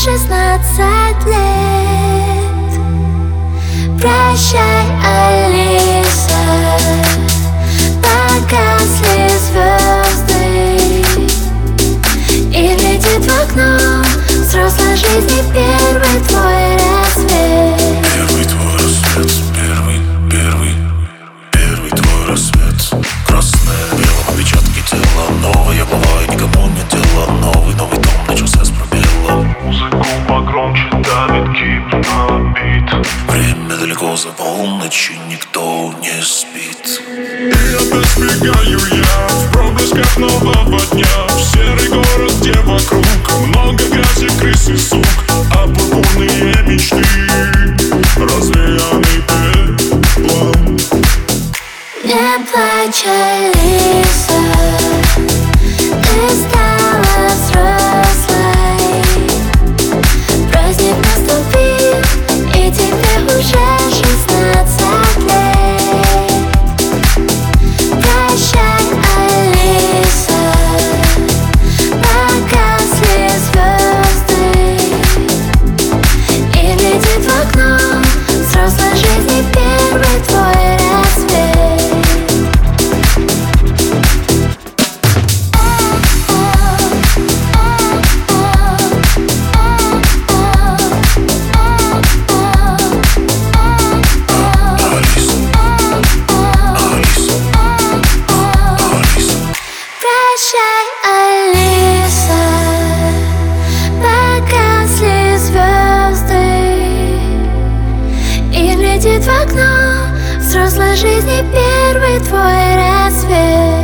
16 лет. Прощай, Алиса, погасли звезды, и летит в окно взрослой жизни первый твой рассвет. Первый твой рассвет, первый твой рассвет. Красное, белое, отпечатки тела. Новая глава, и никому не дело. Новый том начался с пробела. Музыку погромче давит гипнобит. Время далеко за полночь, и никто не спит. И опять сбегаю я в проблесках нового дня, в серый город, где вокруг много грязи, крыс и сук, а пурпурные мечты развеяны пеплом. Не плачь, Алиса, ты стала взрослой. Праздник наступил, и тебе уже 16 лет. Прощай, Алиса, погасли звезды, и летит в окно взрослой жизни первый твой рассвет. Прощай, Алиса, погасли звезды, и летит в окно взрослой жизни первый твой рассвет.